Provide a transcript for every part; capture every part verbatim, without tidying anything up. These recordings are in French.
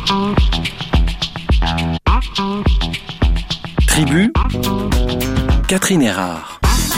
Tribu, Catherine Erard.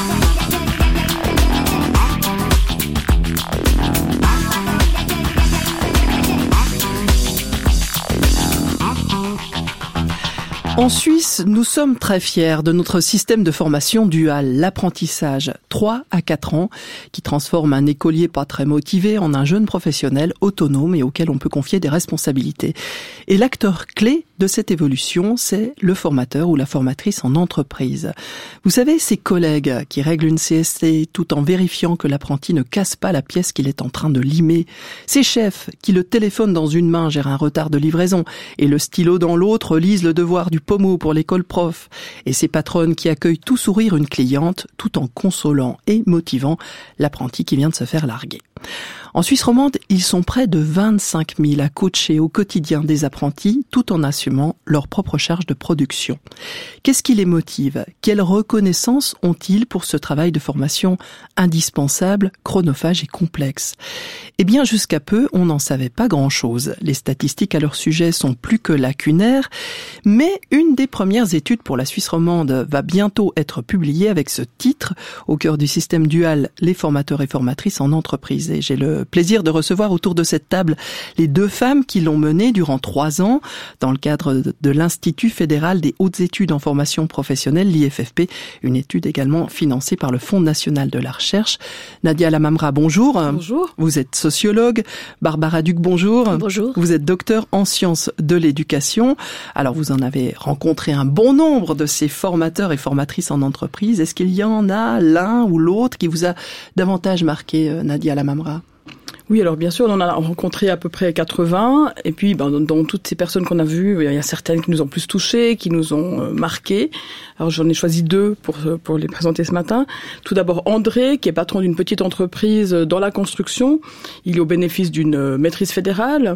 En Suisse, nous sommes très fiers de notre système de formation dual, l'apprentissage, trois à quatre ans, qui transforme un écolier pas très motivé en un jeune professionnel autonome et auquel on peut confier des responsabilités. Et l'acteur clé de cette évolution, c'est le formateur ou la formatrice en entreprise. Vous savez, ces collègues qui règlent une C S T tout en vérifiant que l'apprenti ne casse pas la pièce qu'il est en train de limer. Ces chefs qui, le téléphone dans une main, gèrent un retard de livraison et le stylo dans l'autre, lisent le devoir du pommeau pour l'école prof. Et ces patronnes qui accueillent tout sourire une cliente tout en consolant et motivant l'apprenti qui vient de se faire larguer. En Suisse romande, ils sont près de vingt-cinq mille à coacher au quotidien des apprentis tout en assumant leur propre charge de production. Qu'est-ce qui les motive ? Quelle reconnaissance ont-ils pour ce travail de formation indispensable, chronophage et complexe ? Eh bien, jusqu'à peu, on n'en savait pas grand-chose. Les statistiques à leur sujet sont plus que lacunaires, mais une des premières études pour la Suisse romande va bientôt être publiée avec ce titre, au cœur du système dual, les formateurs et formatrices en entreprise. Et j'ai le plaisir de recevoir autour de cette table les deux femmes qui l'ont menée durant trois ans dans le cadre de l'Institut fédéral des hautes études en formation professionnelle, l'I F F P, une étude également financée par le Fonds national de la recherche. Nadia Lamamra, bonjour. Bonjour. Vous êtes sociologue. Barbara Duc, bonjour. Bonjour. Vous êtes docteur en sciences de l'éducation. Alors, vous en avez rencontré un bon nombre de ces formateurs et formatrices en entreprise. Est-ce qu'il y en a l'un ou l'autre qui vous a davantage marqué, Nadia Lamamra ? Oui, alors bien sûr, on en a rencontré à peu près quatre-vingts, et puis ben, dans, dans toutes ces personnes qu'on a vues, il y a certaines qui nous ont plus touchées, qui nous ont euh, marquées. Alors j'en ai choisi deux pour pour les présenter ce matin. Tout d'abord André, qui est patron d'une petite entreprise dans la construction. Il est au bénéfice d'une maîtrise fédérale.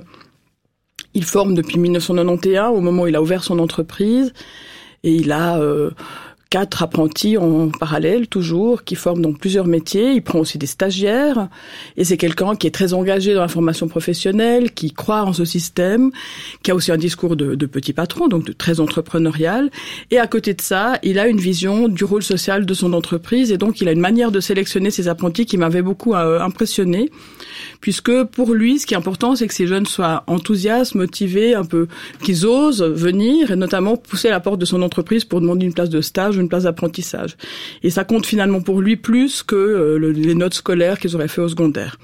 Il forme depuis mille neuf cent quatre-vingt-onze, au moment où il a ouvert son entreprise, et il a euh, quatre apprentis en parallèle, toujours, qui forment dans plusieurs métiers. Il prend aussi des stagiaires. Et c'est quelqu'un qui est très engagé dans la formation professionnelle, qui croit en ce système, qui a aussi un discours de, de petit patron, donc de très entrepreneurial. Et à côté de ça, il a une vision du rôle social de son entreprise. Et donc, il a une manière de sélectionner ses apprentis qui m'avait beaucoup euh, impressionné. Puisque pour lui, ce qui est important, c'est que ces jeunes soient enthousiastes, motivés, un peu, qu'ils osent venir et notamment pousser à la porte de son entreprise pour demander une place de stage ou une place d'apprentissage. Et ça compte finalement pour lui plus que euh, le, les notes scolaires qu'ils auraient fait au secondaire.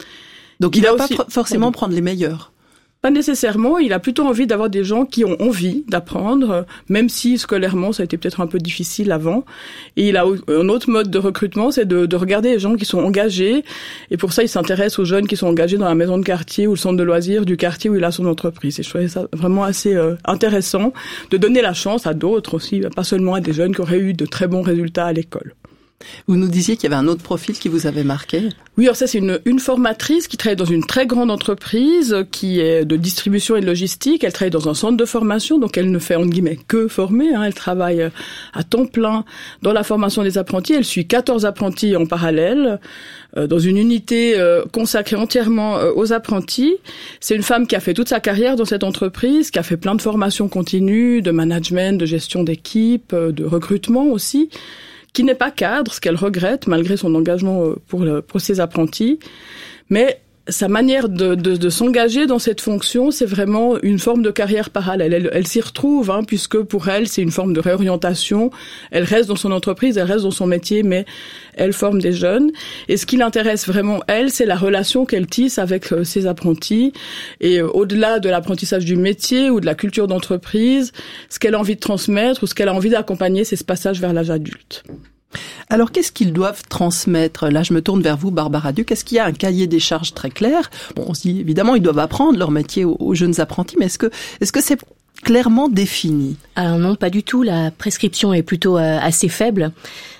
Donc il ne va aussi pas forcément prendre les meilleurs. Pas nécessairement, il a plutôt envie d'avoir des gens qui ont envie d'apprendre, même si scolairement ça a été peut-être un peu difficile avant. Et il a un autre mode de recrutement, c'est de, de regarder les gens qui sont engagés. Et pour ça, il s'intéresse aux jeunes qui sont engagés dans la maison de quartier ou le centre de loisirs du quartier où il a son entreprise. Et je trouvais ça vraiment assez euh, intéressant de donner la chance à d'autres aussi, pas seulement à des jeunes qui auraient eu de très bons résultats à l'école. Vous nous disiez qu'il y avait un autre profil qui vous avait marqué. Oui, alors ça c'est une, une formatrice qui travaille dans une très grande entreprise qui est de distribution et de logistique. Elle travaille dans un centre de formation, donc elle ne fait entre guillemets que former. Hein. Elle travaille à temps plein dans la formation des apprentis. Elle suit quatorze apprentis en parallèle euh, dans une unité euh, consacrée entièrement euh, aux apprentis. C'est une femme qui a fait toute sa carrière dans cette entreprise, qui a fait plein de formations continues, de management, de gestion d'équipe, euh, de recrutement aussi, qui n'est pas cadre, ce qu'elle regrette malgré son engagement pour, le, pour ses apprentis. Mais sa manière de, de, de s'engager dans cette fonction, c'est vraiment une forme de carrière parallèle. Elle, elle s'y retrouve, hein, puisque pour elle, c'est une forme de réorientation. Elle reste dans son entreprise, elle reste dans son métier, mais elle forme des jeunes. Et ce qui l'intéresse vraiment, elle, c'est la relation qu'elle tisse avec euh, ses apprentis. Et euh, au-delà de l'apprentissage du métier ou de la culture d'entreprise, ce qu'elle a envie de transmettre ou ce qu'elle a envie d'accompagner, c'est ce passage vers l'âge adulte. Alors, qu'est-ce qu'ils doivent transmettre ? Là, je me tourne vers vous, Barbara Duc. Est-ce qu'il y a un cahier des charges très clair ? Bon, on se dit, évidemment, ils doivent apprendre leur métier aux, aux jeunes apprentis, mais est-ce que, est-ce que c'est clairement défini ? Alors non, pas du tout. La prescription est plutôt euh, assez faible.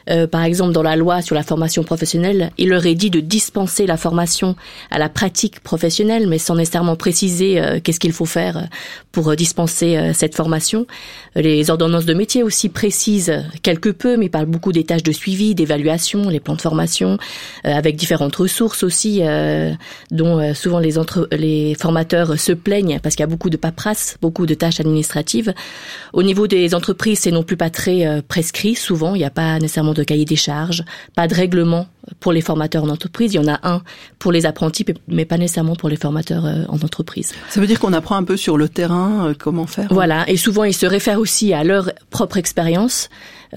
Euh, par exemple, dans la loi sur la formation professionnelle, il leur est dit de dispenser la formation à la pratique professionnelle, mais sans nécessairement préciser euh, qu'est-ce qu'il faut faire pour euh, dispenser euh, cette formation. Les ordonnances de métier aussi précisent quelque peu, mais parlent beaucoup des tâches de suivi, d'évaluation, les plans de formation, euh, avec différentes ressources aussi, euh, dont euh, souvent les, entre- les formateurs se plaignent parce qu'il y a beaucoup de paperasse, beaucoup de tâches administratives. Au niveau des entreprises, c'est non plus pas très euh, prescrit. Souvent, il n'y a pas nécessairement de cahier des charges, pas de règlement pour les formateurs en entreprise. Il y en a un pour les apprentis, mais pas nécessairement pour les formateurs euh, en entreprise. Ça veut dire qu'on apprend un peu sur le terrain euh, comment faire. Voilà, et souvent ils se réfèrent aussi à leur propre expérience.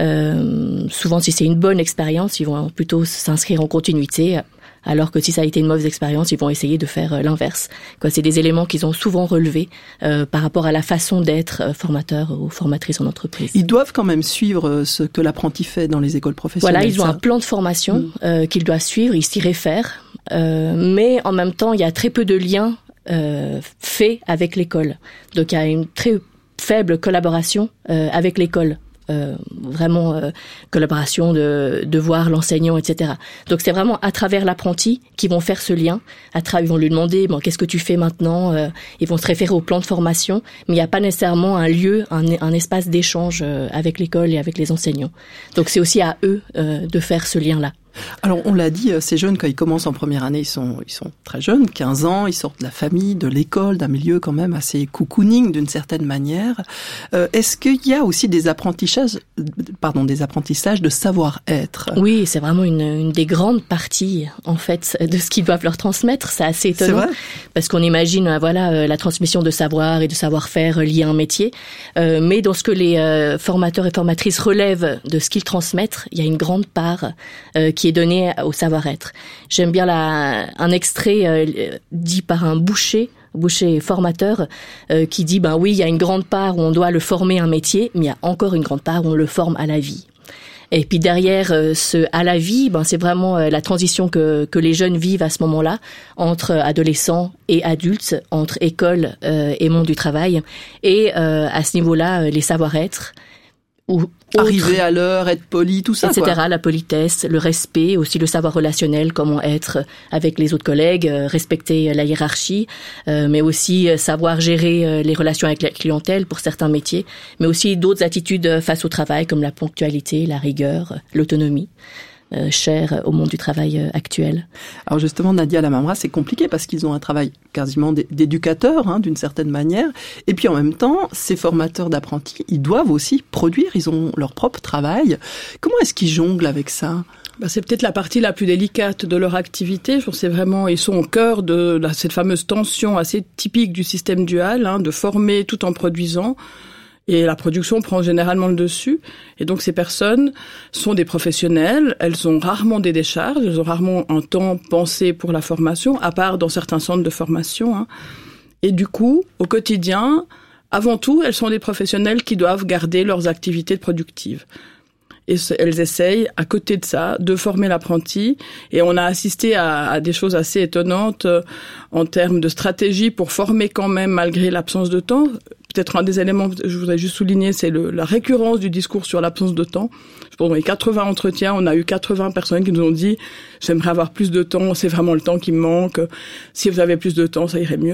Euh, souvent, si c'est une bonne expérience, ils vont plutôt s'inscrire en continuité. Alors que si ça a été une mauvaise expérience, ils vont essayer de faire l'inverse. Quoi, c'est des éléments qu'ils ont souvent relevés euh, par rapport à la façon d'être euh, formateur ou formatrice en entreprise. Ils doivent quand même suivre ce que l'apprenti fait dans les écoles professionnelles. Voilà, ils ont ça. un plan de formation mmh. euh, qu'ils doivent suivre, ils s'y réfèrent, euh, mais en même temps, il y a très peu de liens euh, faits avec l'école. Donc, il y a une très faible collaboration euh, avec l'école. Euh, vraiment euh, collaboration de, de voir l'enseignant, et cetera. Donc c'est vraiment à travers l'apprenti qu'ils vont faire ce lien. À travers, ils vont lui demander bon, qu'est-ce que tu fais maintenant. Euh, ils vont se référer au plan de formation, mais il n'y a pas nécessairement un lieu, un, un espace d'échange euh, avec l'école et avec les enseignants. Donc c'est aussi à eux euh, de faire ce lien-là. Alors, on l'a dit, ces jeunes, quand ils commencent en première année, ils sont, ils sont très jeunes, quinze ans, ils sortent de la famille, de l'école, d'un milieu quand même assez cocooning d'une certaine manière. Euh, est-ce qu'il y a aussi des apprentissages, pardon, des apprentissages de savoir-être? Oui, c'est vraiment une, une des grandes parties, en fait, de ce qu'ils doivent leur transmettre. C'est assez étonnant. C'est vrai? Parce qu'on imagine, voilà, la transmission de savoir et de savoir-faire lié à un métier. Euh, mais dans ce que les euh, formateurs et formatrices relèvent de ce qu'ils transmettent, il y a une grande part euh, qui est donné au savoir-être. J'aime bien la, un extrait euh, dit par un boucher, boucher formateur, euh, qui dit, ben oui, il y a une grande part où on doit le former à un métier, mais il y a encore une grande part où on le forme à la vie. Et puis derrière euh, ce à la vie, ben c'est vraiment euh, la transition que que les jeunes vivent à ce moment-là entre adolescents et adultes, entre école euh, et monde du travail. Et euh, à ce niveau-là, euh, les savoir-être. Ou arriver à l'heure, être poli, tout ça, et cetera. Quoi. La politesse, le respect, aussi le savoir relationnel, comment être avec les autres collègues, euh, respecter la hiérarchie, euh, mais aussi euh, savoir gérer euh, les relations avec la clientèle pour certains métiers, mais aussi d'autres attitudes face au travail comme la ponctualité, la rigueur, l'autonomie. Euh, cher au monde du travail euh, actuel. Alors justement, Nadia Lamamra, c'est compliqué parce qu'ils ont un travail quasiment d'éducateur, hein, d'une certaine manière. Et puis en même temps, ces formateurs d'apprentis, ils doivent aussi produire, ils ont leur propre travail. Comment est-ce qu'ils jonglent avec ça ? Bah, c'est peut-être la partie la plus délicate de leur activité. Je pense que c'est vraiment, ils sont au cœur de la, cette fameuse tension assez typique du système dual, hein, de former tout en produisant. Et la production prend généralement le dessus. Et donc, ces personnes sont des professionnels. Elles ont rarement des décharges. Elles ont rarement un temps pensé pour la formation, à part dans certains centres de formation. Hein. Et du coup, au quotidien, avant tout, elles sont des professionnels qui doivent garder leurs activités productives. Et elles essayent, à côté de ça, de former l'apprenti. Et on a assisté à, à des choses assez étonnantes euh, en termes de stratégie pour former quand même, malgré l'absence de temps. Peut-être un des éléments que je voudrais juste souligner, c'est le, la récurrence du discours sur l'absence de temps. Je pense dans les quatre-vingts entretiens, on a eu quatre-vingts personnes qui nous ont dit « J'aimerais avoir plus de temps, c'est vraiment le temps qui me manque. Si vous avez plus de temps, ça irait mieux. »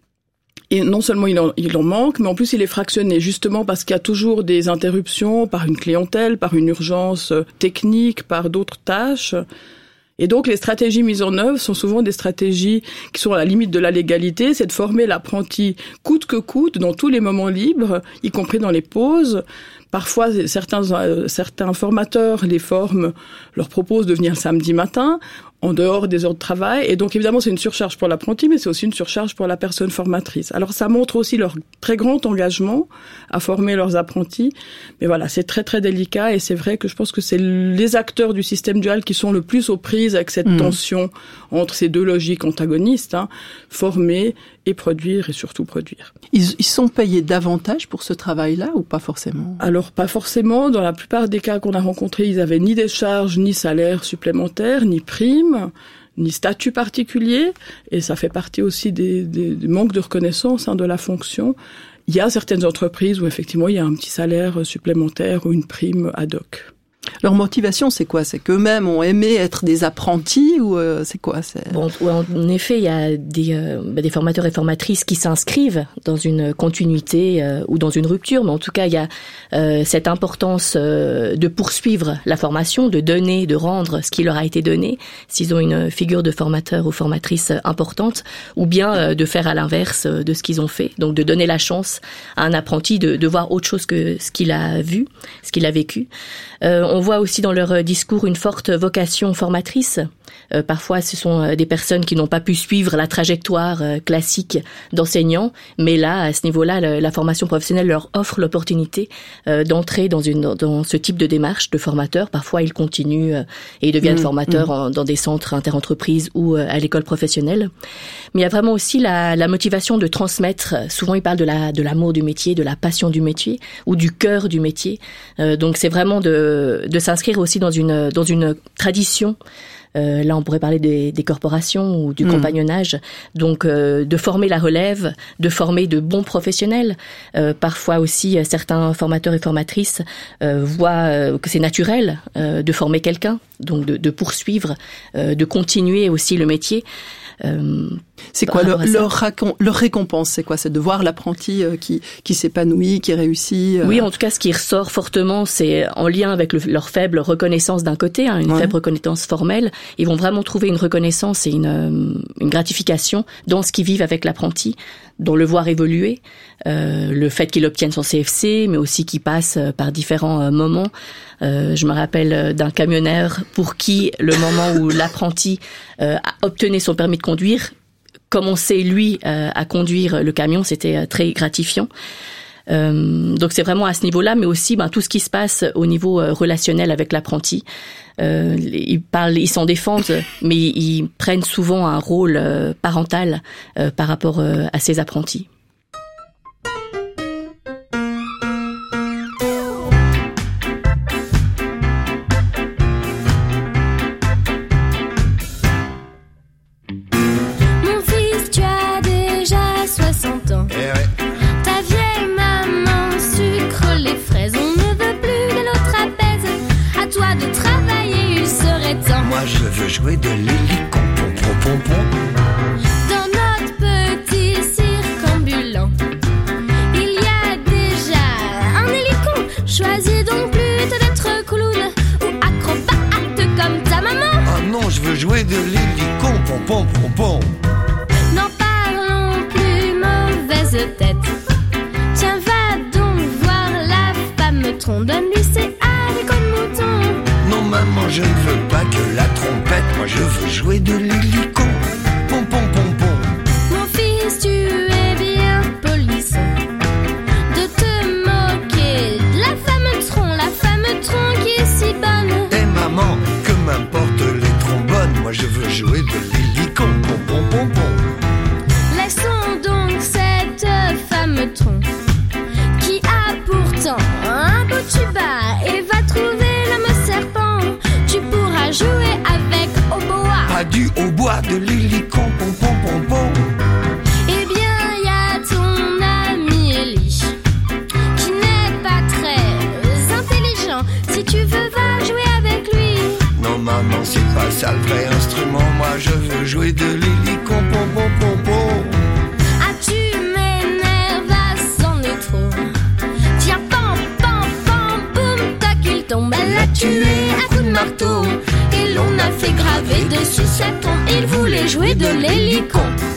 Et non seulement il en, il en manque, mais en plus il est fractionné, justement parce qu'il y a toujours des interruptions par une clientèle, par une urgence technique, par d'autres tâches. Et donc les stratégies mises en œuvre sont souvent des stratégies qui sont à la limite de la légalité, c'est de former l'apprenti coûte que coûte dans tous les moments libres, y compris dans les pauses. Parfois, certains, euh, certains formateurs les forment, leur proposent de venir le samedi matin, en dehors des heures de travail. Et donc, évidemment, c'est une surcharge pour l'apprenti, mais c'est aussi une surcharge pour la personne formatrice. Alors, ça montre aussi leur très grand engagement à former leurs apprentis. Mais voilà, c'est très, très délicat. Et c'est vrai que je pense que c'est les acteurs du système dual qui sont le plus aux prises avec cette mmh. tension entre ces deux logiques antagonistes, hein, former et produire, et surtout produire. Ils, ils sont payés davantage pour ce travail-là ou pas forcément ? Alors, pas forcément. Dans la plupart des cas qu'on a rencontrés, ils avaient ni des charges, ni salaire supplémentaire, ni prime, ni statut particulier. Et ça fait partie aussi des, des, des manques de reconnaissance, hein, de la fonction. Il y a certaines entreprises où effectivement il y a un petit salaire supplémentaire ou une prime ad hoc. Leur motivation, c'est quoi? C'est qu'eux-mêmes ont aimé être des apprentis ou euh, c'est quoi? C'est... Bon, en effet, il y a des, euh, des formateurs et formatrices qui s'inscrivent dans une continuité euh, ou dans une rupture, mais en tout cas, il y a euh, cette importance euh, de poursuivre la formation, de donner, de rendre ce qui leur a été donné, s'ils ont une figure de formateur ou formatrice importante, ou bien euh, de faire à l'inverse de ce qu'ils ont fait, donc de donner la chance à un apprenti de, de voir autre chose que ce qu'il a vu, ce qu'il a vécu. Euh, on voit aussi dans leur discours une forte vocation formatrice. Euh, parfois, ce sont des personnes qui n'ont pas pu suivre la trajectoire euh, classique d'enseignants, mais là, à ce niveau-là, le, la formation professionnelle leur offre l'opportunité euh, d'entrer dans une dans ce type de démarche de formateur. Parfois, ils continuent euh, et ils deviennent mmh, formateurs mmh. En, dans des centres interentreprises ou euh, à l'école professionnelle. Mais il y a vraiment aussi la, la motivation de transmettre. Souvent, ils parlent de la de l'amour du métier, de la passion du métier ou du cœur du métier. Euh, donc, c'est vraiment de de s'inscrire aussi dans une dans une tradition. Euh, là, on pourrait parler des, des corporations ou du mmh. compagnonnage. Donc, euh, de former la relève, de former de bons professionnels. Euh, parfois aussi, euh, certains formateurs et formatrices euh, voient euh, que c'est naturel euh, de former quelqu'un, donc de, de poursuivre, euh, de continuer aussi le métier. Euh, c'est quoi leur, leur, racon, leur récompense? C'est quoi? C'est de voir l'apprenti euh, qui, qui s'épanouit, qui réussit? Euh... Oui, en tout cas, ce qui ressort fortement, c'est en lien avec le, leur faible reconnaissance d'un côté, hein, une ouais. faible reconnaissance formelle. Ils vont vraiment trouver une reconnaissance et une, une gratification dans ce qu'ils vivent avec l'apprenti, dans le voir évoluer, euh, le fait qu'il obtienne son C F C, mais aussi qu'il passe par différents euh, moments. Euh, je me rappelle d'un camionneur pour qui le moment où l'apprenti euh, a obtenu son permis de conduire, commencer lui euh, à conduire le camion, c'était euh, très gratifiant. Euh, donc c'est vraiment à ce niveau-là, mais aussi ben, tout ce qui se passe au niveau euh, relationnel avec l'apprenti. Euh, ils parlent, ils s'en défendent, mais ils prennent souvent un rôle euh, parental euh, par rapport euh, à ces apprentis. Je veux jouer de l'hélicon, pom pom pom pom. Dans notre petit cirque ambulant, il y a déjà un hélicon. Choisis donc plutôt d'être clown ou acrobate comme ta maman. Ah non, je veux jouer de l'hélicon, pom pom pom pom. N'en parlons plus, mauvaise tête. Tiens, va donc voir la femme tronc, donne-lui ses haricots de mouton. Non maman, je ne veux pas que la trompette, moi je veux jouer de l'hélicon. Pom pom pom pom. Mon fils, tu es bien polisson de te moquer de la femme tronc, la femme tronc qui est si bonne. Eh maman, que m'importe les trombones, moi je veux jouer de l'hélicon. Pom pom pom pom. Laissons donc cette femme tronc qui a pourtant un beau tuba et va trouver l'homme serpent. Tu pourras jouer avec au bois. Pas du hautbois, de l'hélicon, pom pom pom pom. Eh bien, y a ton ami Élie qui n'est pas très intelligent. Si tu veux, va jouer avec lui. Non maman, c'est pas ça le vrai instrument. Moi je veux jouer de l'hélicon, pom pom pom pom. Ah, tu m'énerves, ah, c'en est trop. Tiens, pam pam pam boum, tac, il tombe. Elle l'a tué à coups de marteau et l'on a fait graver dessus sa tombe. Il voulait jouer de l'hélicon.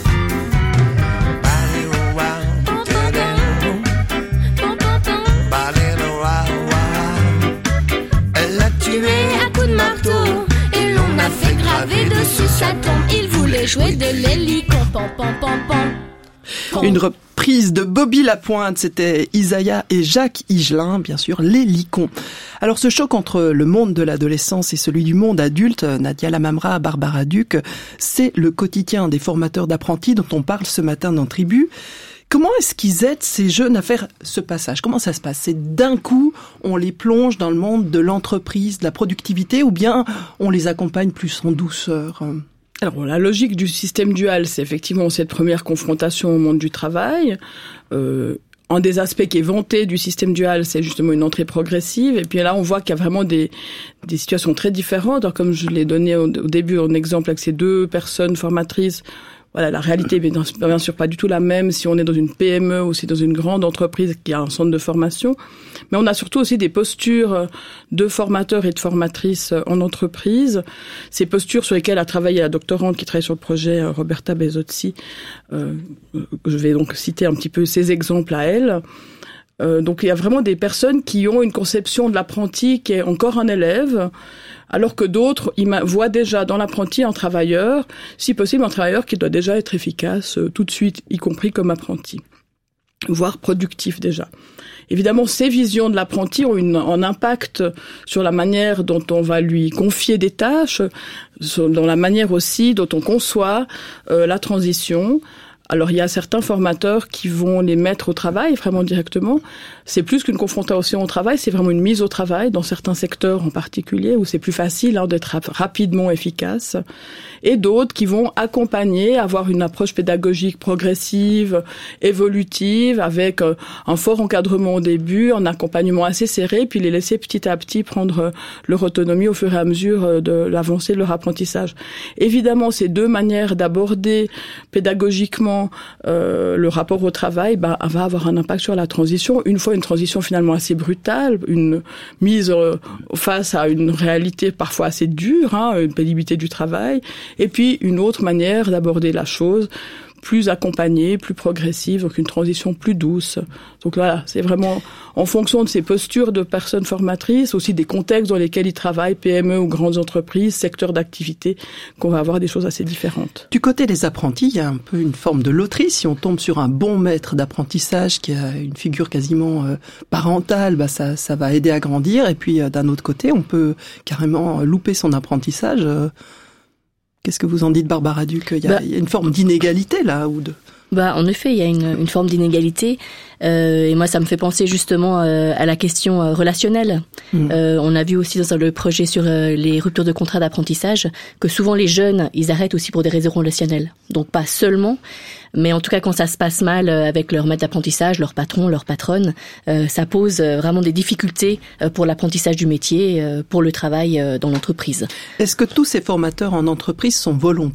Elle l'a tué à coups de marteau et l'on a fait graver dessus sa tombe. Il voulait jouer de l'hélicon. Pam pam pam pam. Une reprise de Bobby Lapointe, c'était Isaiah et Jacques Higelin, bien sûr, l'hélicon. Alors ce choc entre le monde de l'adolescence et celui du monde adulte, Nadia Lamamra, Barbara Duc, c'est le quotidien des formateurs d'apprentis dont on parle ce matin dans Tribu. Comment est-ce qu'ils aident ces jeunes à faire ce passage? Comment ça se passe? C'est d'un coup, on les plonge dans le monde de l'entreprise, de la productivité, ou bien on les accompagne plus en douceur? Alors, la logique du système dual, c'est effectivement cette première confrontation au monde du travail. Euh, un des aspects qui est vanté du système dual, c'est justement une entrée progressive. Et puis là, on voit qu'il y a vraiment des, des situations très différentes. Alors, comme je l'ai donné au, au début en exemple avec ces deux personnes formatrices, voilà, la réalité est bien, bien sûr pas du tout la même si on est dans une P M E ou si dans une grande entreprise qui a un centre de formation. Mais on a surtout aussi des postures de formateurs et de formatrices en entreprise. Ces postures sur lesquelles a travaillé la doctorante qui travaille sur le projet, Roberta Bezzozzi. Euh, je vais donc citer un petit peu ces exemples à elle. Euh, donc il y a vraiment des personnes qui ont une conception de l'apprenti qui est encore un élève, alors que d'autres ils voient déjà dans l'apprenti un travailleur, si possible un travailleur qui doit déjà être efficace euh, tout de suite, y compris comme apprenti, voire productif déjà. Évidemment, ces visions de l'apprenti ont une, un impact sur la manière dont on va lui confier des tâches, sur, dans la manière aussi dont on conçoit euh, la transition. Alors, il y a certains formateurs qui vont les mettre au travail vraiment directement. C'est plus qu'une confrontation au travail, c'est vraiment une mise au travail dans certains secteurs en particulier où c'est plus facile hein, d'être rapidement efficace. Et d'autres qui vont accompagner, avoir une approche pédagogique progressive, évolutive, avec un fort encadrement au début, un accompagnement assez serré, puis les laisser petit à petit prendre leur autonomie au fur et à mesure de l'avancée de leur apprentissage. Évidemment, ces deux manières d'aborder pédagogiquement Euh, le rapport au travail bah, va avoir un impact sur la transition. Une fois une transition finalement assez brutale, une mise euh, face à une réalité parfois assez dure, hein, une pénibilité du travail, et puis une autre manière d'aborder la chose, plus accompagnée, plus progressive, donc une transition plus douce. Donc voilà, c'est vraiment en fonction de ces postures de personnes formatrices, aussi des contextes dans lesquels ils travaillent, P M E ou grandes entreprises, secteurs d'activité, qu'on va avoir des choses assez différentes. Du côté des apprentis, il y a un peu une forme de loterie. Si on tombe sur un bon maître d'apprentissage qui a une figure quasiment euh, parentale, bah ça, ça va aider à grandir. Et puis euh, d'un autre côté, on peut carrément louper son apprentissage. Euh, Qu'est-ce que vous en dites, Barbara Duc ? Il y a, bah, il y a une forme d'inégalité là ou de... Bah, en effet, il y a une, une forme d'inégalité. Euh, et moi, ça me fait penser justement euh, à la question euh, relationnelle. Mmh. Euh, on a vu aussi dans le projet sur euh, les ruptures de contrat d'apprentissage que souvent les jeunes, ils arrêtent aussi pour des raisons relationnelles. Donc pas seulement, mais en tout cas quand ça se passe mal euh, avec leur maître d'apprentissage, leur patron, leur patronne, euh, ça pose euh, vraiment des difficultés euh, pour l'apprentissage du métier, euh, pour le travail euh, dans l'entreprise. Est-ce que tous ces formateurs en entreprise sont volontaires ?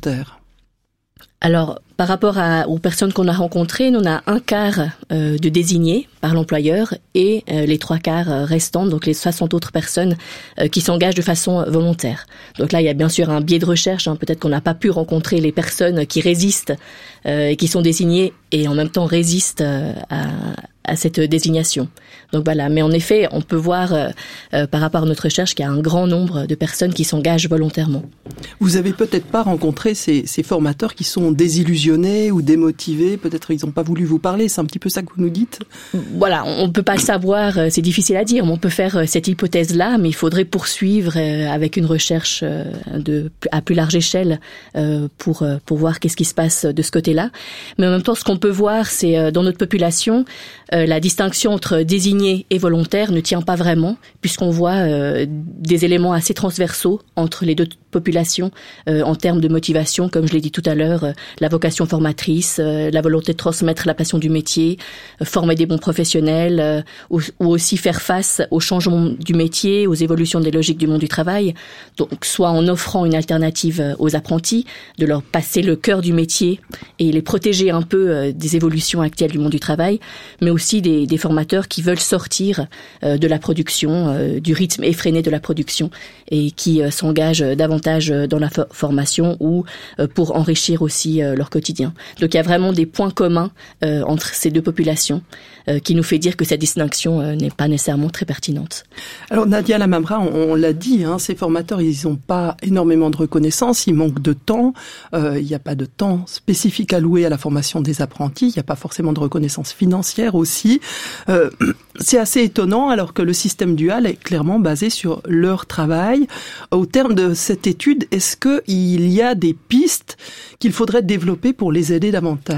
Alors, par rapport à, aux personnes qu'on a rencontrées, on a un quart euh, de désignés par l'employeur et euh, les trois quarts restants, donc les soixante autres personnes euh, qui s'engagent de façon volontaire. Donc là, il y a bien sûr un biais de recherche. Hein, peut-être qu'on n'a pas pu rencontrer les personnes qui résistent euh, et qui sont désignées et en même temps résistent euh, à, à cette désignation. Donc voilà, mais en effet, on peut voir euh, euh, par rapport à notre recherche qu'il y a un grand nombre de personnes qui s'engagent volontairement. Vous avez peut-être pas rencontré ces, ces formateurs qui sont désillusionnés ou démotivés, peut-être ils n'ont pas voulu vous parler, c'est un petit peu ça que vous nous dites ? Voilà, on ne peut pas le savoir, c'est difficile à dire, on peut faire cette hypothèse-là, mais il faudrait poursuivre avec une recherche de, à plus large échelle pour, pour voir qu'est-ce qui se passe de ce côté-là. Mais en même temps, ce qu'on peut voir, c'est dans notre population, la distinction entre désigné et volontaire ne tient pas vraiment, puisqu'on voit des éléments assez transversaux entre les deux populations en termes de motivation, comme je l'ai dit tout à l'heure, la vocation formatrice, la volonté de transmettre la passion du métier, former des bons professionnels, euh, ou, ou aussi faire face aux changements du métier, aux évolutions des logiques du monde du travail. Donc, soit en offrant une alternative aux apprentis, de leur passer le cœur du métier et les protéger un peu euh, des évolutions actuelles du monde du travail, mais aussi des, des formateurs qui veulent sortir euh, de la production, euh, du rythme effréné de la production, et qui euh, s'engagent davantage dans la for- formation ou euh, pour enrichir aussi euh, leur quotidien. Donc, il y a vraiment des points communs euh, entre ces deux populations, Euh, qui nous fait dire que cette distinction euh, n'est pas nécessairement très pertinente. Alors Nadia Lamamra, on, on l'a dit, hein, ces formateurs, ils n'ont pas énormément de reconnaissance, ils manquent de temps, euh, il n'y a pas de temps spécifique alloué à la formation des apprentis, il n'y a pas forcément de reconnaissance financière aussi. Euh, c'est assez étonnant alors que le système dual est clairement basé sur leur travail. Au terme de cette étude, est-ce qu'il y a des pistes qu'il faudrait développer pour les aider davantage ?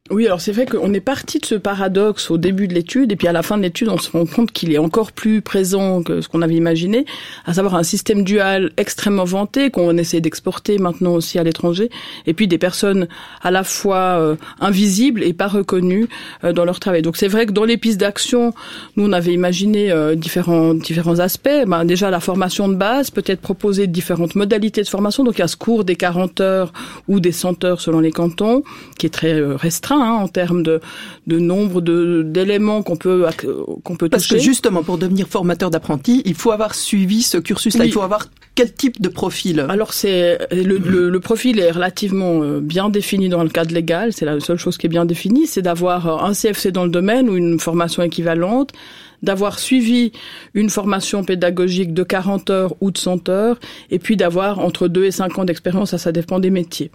Oui, alors c'est vrai qu'on est parti de ce paradoxe au début de l'étude, et puis à la fin de l'étude, on se rend compte qu'il est encore plus présent que ce qu'on avait imaginé, à savoir un système dual extrêmement vanté, qu'on essaie d'exporter maintenant aussi à l'étranger, et puis des personnes à la fois euh, invisibles et pas reconnues euh, dans leur travail. Donc c'est vrai que dans les pistes d'action, nous on avait imaginé euh, différents différents aspects. Ben, déjà la formation de base, peut-être proposer différentes modalités de formation. Donc il y a ce cours des quarante heures ou des cent heures selon les cantons, qui est très euh, restreint. Hein, en termes de, de nombre de, d'éléments qu'on peut, qu'on peut toucher. Parce que justement, pour devenir formateur d'apprentis, il faut avoir suivi ce cursus-là. Oui. Il faut avoir quel type de profil? Alors, c'est le, le, le profil est relativement bien défini dans le cadre légal. C'est la seule chose qui est bien définie, c'est d'avoir un C F C dans le domaine ou une formation équivalente, d'avoir suivi une formation pédagogique de quarante heures ou de cent heures, et puis d'avoir entre deux et cinq ans d'expérience, ça, ça dépend des métiers.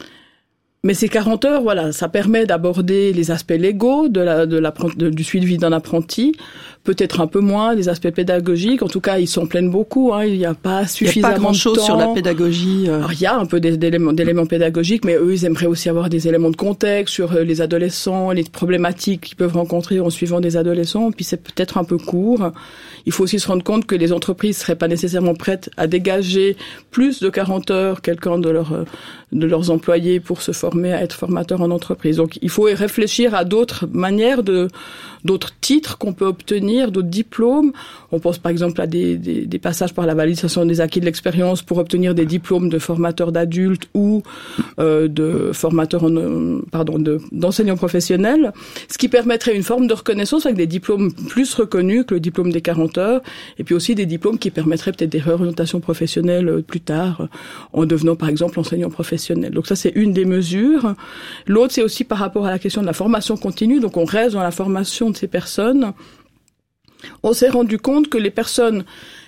Mais ces quarante heures, voilà, ça permet d'aborder les aspects légaux de la, de la, de, du suivi d'un apprenti, peut-être un peu moins les aspects pédagogiques. En tout cas, ils s'en plaignent beaucoup. Hein, il n'y a pas suffisamment de temps. Il n'y a pas grand-chose sur la pédagogie. Euh... Alors, il y a un peu d'éléments, d'éléments pédagogiques, mais eux, ils aimeraient aussi avoir des éléments de contexte sur les adolescents, les problématiques qu'ils peuvent rencontrer en suivant des adolescents. Puis c'est peut-être un peu court. Il faut aussi se rendre compte que les entreprises seraient pas nécessairement prêtes à dégager plus de quarante heures quelqu'un de leurs de leurs employés pour se former à être formateur en entreprise. Donc, il faut réfléchir à d'autres manières de, d'autres titres qu'on peut obtenir, d'autres diplômes. On pense par exemple à des, des, des passages par la validation des acquis de l'expérience pour obtenir des diplômes de formateur d'adultes ou euh, de formateur en, pardon, de, d'enseignants professionnels, ce qui permettrait une forme de reconnaissance avec des diplômes plus reconnus que le diplôme des quarante heures, et puis aussi des diplômes qui permettraient peut-être des réorientations professionnelles plus tard, en devenant par exemple enseignant professionnel. Donc ça, c'est une des mesures. L'autre, c'est aussi par rapport à la question de la formation continue. Donc on reste dans la formation de ces personnes. On s'est rendu compte que les personnes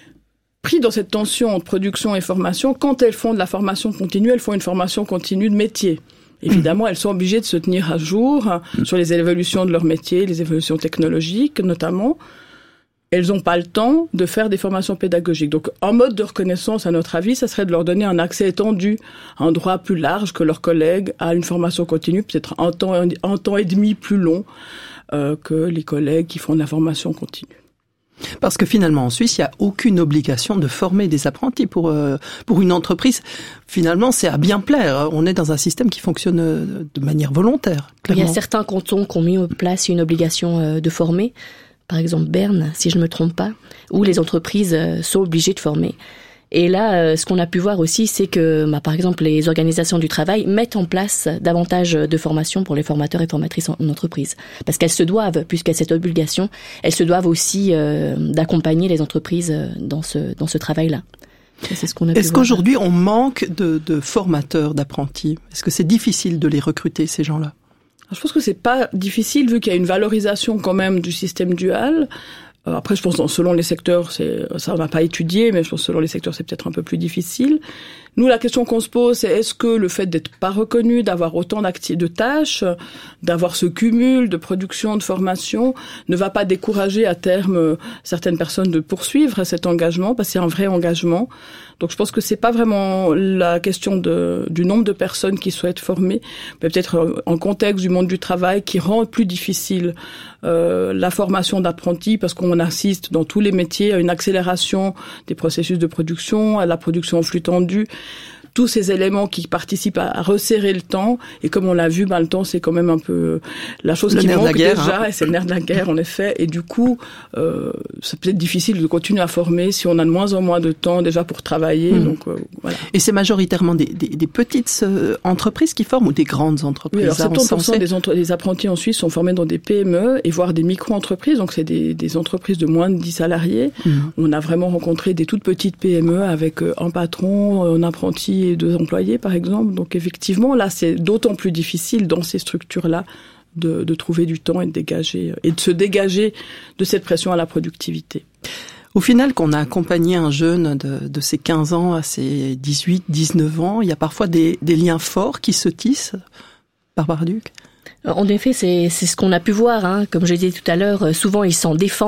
prises dans cette tension entre production et formation, quand elles font de la formation continue, elles font une formation continue de métier. Évidemment, elles sont obligées de se tenir à jour sur les évolutions de leur métier, les évolutions technologiques notamment. Elles n'ont pas le temps de faire des formations pédagogiques. Donc, en mode de reconnaissance, à notre avis, ça serait de leur donner un accès étendu, un droit plus large que leurs collègues à une formation continue, peut-être un temps, un temps et demi plus long euh, que les collègues qui font de la formation continue. Parce que finalement, en Suisse, il n'y a aucune obligation de former des apprentis pour euh, pour une entreprise. Finalement, c'est à bien plaire. On est dans un système qui fonctionne de manière volontaire. Clairement. Il y a certains cantons qui ont mis en place une obligation de former. Par exemple Berne, si je ne me trompe pas, où les entreprises sont obligées de former. Et là, ce qu'on a pu voir aussi, c'est que, bah, par exemple, les organisations du travail mettent en place davantage de formations pour les formateurs et formatrices en entreprise. Parce qu'elles se doivent, puisqu'il y a cette obligation, elles se doivent aussi euh, d'accompagner les entreprises dans ce, dans ce travail-là. C'est ce qu'on a pu Est-ce voir. Qu'aujourd'hui, on manque de, de formateurs, d'apprentis? Est-ce que c'est difficile de les recruter, ces gens-là? Je pense que c'est pas difficile vu qu'il y a une valorisation quand même du système dual. Après, je pense que selon les secteurs, c'est, ça on n'a pas étudié, mais je pense que selon les secteurs, c'est peut-être un peu plus difficile. Nous, la question qu'on se pose, c'est est-ce que le fait d'être pas reconnu, d'avoir autant d'activités, de tâches, d'avoir ce cumul de production, de formation, ne va pas décourager à terme certaines personnes de poursuivre cet engagement, parce que c'est un vrai engagement. Donc je pense que c'est pas vraiment la question de, du nombre de personnes qui souhaitent former, mais peut-être en contexte du monde du travail qui rend plus difficile euh, la formation d'apprentis, parce qu'on assiste dans tous les métiers à une accélération des processus de production, à la production en flux tendu. Tous ces éléments qui participent à resserrer le temps, et comme on l'a vu, ben le temps c'est quand même un peu la chose le qui manque guerre, déjà, hein. Et c'est le nerf de la guerre en effet. Et du coup, euh, c'est peut-être difficile de continuer à former si on a de moins en moins de temps déjà pour travailler. Mmh. Donc euh, voilà. Et c'est majoritairement des, des, des petites euh, entreprises qui forment ou des grandes entreprises? Oui, alors soixante-dix pour cent des, entre- des apprentis en Suisse sont formés dans des P M E et voire des micro-entreprises. Donc c'est des, des entreprises de moins de dix salariés. Mmh. On a vraiment rencontré des toutes petites P M E avec euh, un patron, un apprenti et deux employés par exemple. Donc effectivement, là c'est d'autant plus difficile dans ces structures-là de, de trouver du temps et de dégager et de se dégager de cette pression à la productivité. Au final, qu'on a accompagné un jeune de, de ses quinze ans à ses dix-huit, dix-neuf ans, il y a parfois des, des liens forts qui se tissent. Barbara Duc? En effet, c'est, c'est ce qu'on a pu voir. Hein. Comme je disais tout à l'heure, souvent ils s'en défendent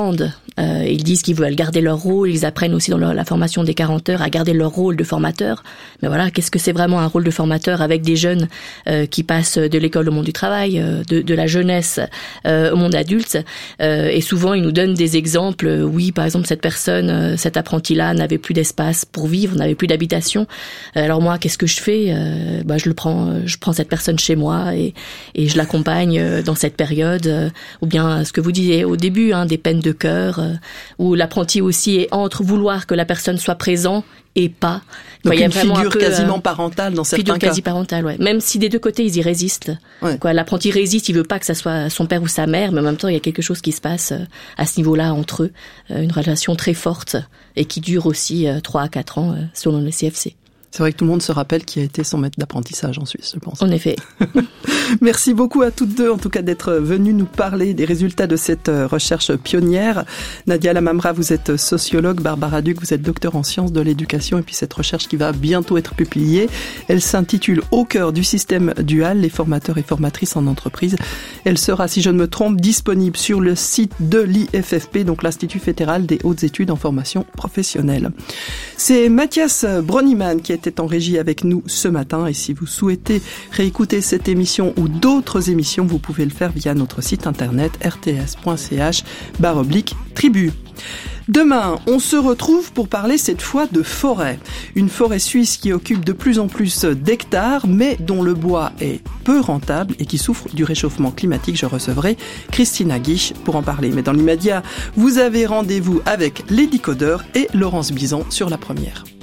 Euh, ils disent qu'ils veulent garder leur rôle, ils apprennent aussi dans leur, la formation des quarante heures à garder leur rôle de formateur. Mais voilà, qu'est-ce que c'est vraiment un rôle de formateur avec des jeunes euh, qui passent de l'école au monde du travail, euh, de, de la jeunesse euh, au monde adulte. Euh, et souvent, ils nous donnent des exemples. Oui, par exemple, cette personne, euh, cet apprenti-là n'avait plus d'espace pour vivre, n'avait plus d'habitation. Euh, alors moi, qu'est-ce que je fais ? euh, bah, je le prends, je prends cette personne chez moi et, et je l'accompagne dans cette période. Euh, ou bien ce que vous disiez au début, hein, des peines de cœur, euh, où l'apprenti aussi est entre vouloir que la personne soit présente et pas. Donc quoi, il y a une vraiment figure un peu, quasiment euh, parentale dans certains figure cas. quasi parentale, ouais. Même si des deux côtés ils y résistent. Ouais. Quoi, l'apprenti résiste, il veut pas que ça soit son père ou sa mère, mais en même temps il y a quelque chose qui se passe euh, à ce niveau-là entre eux, euh, une relation très forte et qui dure aussi euh, trois à quatre ans euh, selon le C F C. C'est vrai que tout le monde se rappelle qui a été son maître d'apprentissage en Suisse, je pense. En effet. Merci beaucoup à toutes deux, en tout cas, d'être venues nous parler des résultats de cette recherche pionnière. Nadia Lamamra, vous êtes sociologue. Barbara Duc, vous êtes docteur en sciences de l'éducation. Et puis cette recherche qui va bientôt être publiée, elle s'intitule « Au cœur du système dual, les formateurs et formatrices en entreprise ». Elle sera, si je ne me trompe, disponible sur le site de l'I F F P, donc l'Institut fédéral des hautes études en formation professionnelle. C'est Mathias Broniman qui était en régie avec nous ce matin. Et si vous souhaitez réécouter cette émission ou d'autres émissions, vous pouvez le faire via notre site internet r t s point c h barre oblique tribu. Demain, on se retrouve pour parler cette fois de forêt. Une forêt suisse qui occupe de plus en plus d'hectares, mais dont le bois est peu rentable et qui souffre du réchauffement climatique. Je recevrai Christina Guiche pour en parler. Mais dans l'immédiat, vous avez rendez-vous avec les décodeurs et Laurence Bison sur la première.